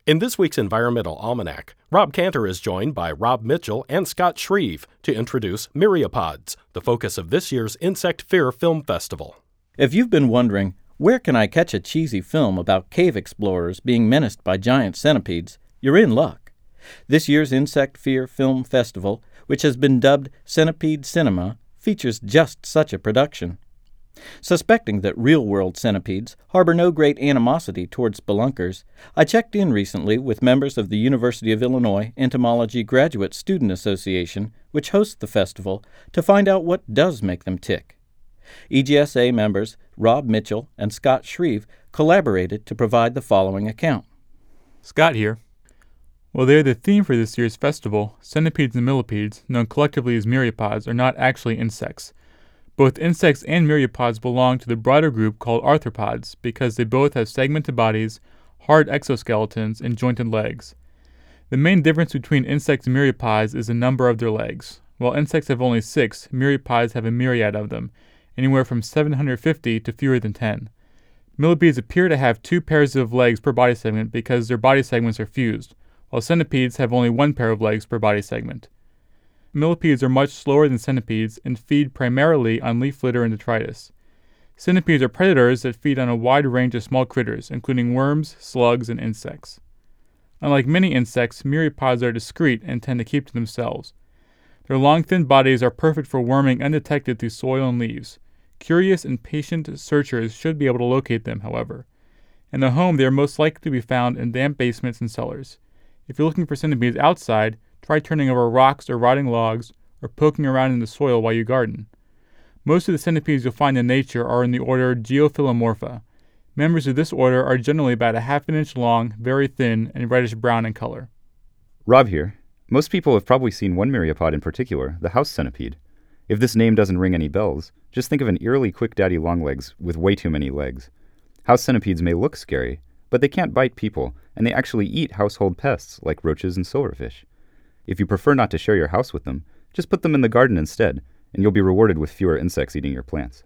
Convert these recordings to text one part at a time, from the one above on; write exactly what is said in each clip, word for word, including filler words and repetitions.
In this week's Environmental Almanac, Rob Cantor is joined by Rob Mitchell and Scott Shreve to introduce Myriapods, the focus of this year's Insect Fear Film Festival. If you've been wondering, where can I catch a cheesy film about cave explorers being menaced by giant centipedes, you're in luck. This year's Insect Fear Film Festival, which has been dubbed Centipede Cinema, features just such a production. Suspecting that real-world centipedes harbor no great animosity towards spelunkers, I checked in recently with members of the University of Illinois Entomology Graduate Student Association, which hosts the festival, to find out what does make them tick. E G S A members Rob Mitchell and Scott Shreve collaborated to provide the following account. Scott here. Well, they're the theme for this year's festival. Centipedes and millipedes, known collectively as myriapods, are not actually insects. Both insects and myriapods belong to the broader group called arthropods because they both have segmented bodies, hard exoskeletons, and jointed legs. The main difference between insects and myriapods is the number of their legs. While insects have only six, myriapods have a myriad of them, anywhere from seven hundred fifty to fewer than ten. Millipedes appear to have two pairs of legs per body segment because their body segments are fused, while centipedes have only one pair of legs per body segment. Millipedes are much slower than centipedes and feed primarily on leaf litter and detritus. Centipedes are predators that feed on a wide range of small critters, including worms, slugs, and insects. Unlike many insects, myriapods are discreet and tend to keep to themselves. Their long, thin bodies are perfect for worming undetected through soil and leaves. Curious and patient searchers should be able to locate them, however. In the home, they are most likely to be found in damp basements and cellars. If you're looking for centipedes outside, try turning over rocks or rotting logs, or poking around in the soil while you garden. Most of the centipedes you'll find in nature are in the order Geophilomorpha. Members of this order are generally about a half an inch long, very thin, and reddish-brown in color. Rob here. Most people have probably seen one myriapod in particular, the house centipede. If this name doesn't ring any bells, just think of an eerily quick daddy longlegs with way too many legs. House centipedes may look scary, but they can't bite people, and they actually eat household pests like roaches and silverfish. If you prefer not to share your house with them, just put them in the garden instead, and you'll be rewarded with fewer insects eating your plants.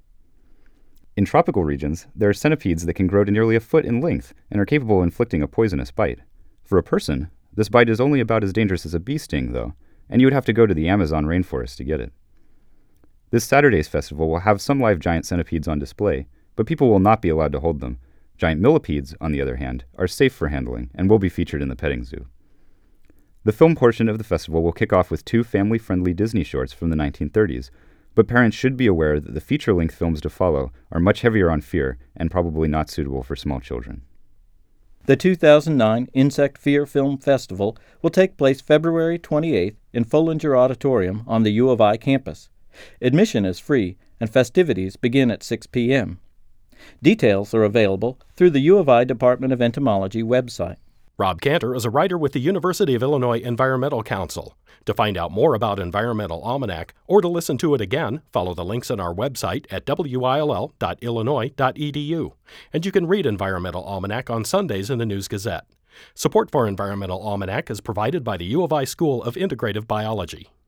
In tropical regions, there are centipedes that can grow to nearly a foot in length and are capable of inflicting a poisonous bite. For a person, this bite is only about as dangerous as a bee sting, though, and you would have to go to the Amazon rainforest to get it. This Saturday's festival will have some live giant centipedes on display, but people will not be allowed to hold them. Giant millipedes, on the other hand, are safe for handling and will be featured in the petting zoo. The film portion of the festival will kick off with two family-friendly Disney shorts from the nineteen thirties, but parents should be aware that the feature-length films to follow are much heavier on fear and probably not suitable for small children. The two thousand nine Insect Fear Film Festival will take place February twenty-eighth in Follinger Auditorium on the U of I campus. Admission is free, and festivities begin at six p.m. Details are available through the U of I Department of Entomology website. Rob Cantor is a writer with the University of Illinois Environmental Council. To find out more about Environmental Almanac or to listen to it again, follow the links on our website at w i l l dot illinois dot e d u. And you can read Environmental Almanac on Sundays in the News Gazette. Support for Environmental Almanac is provided by the U of I School of Integrative Biology.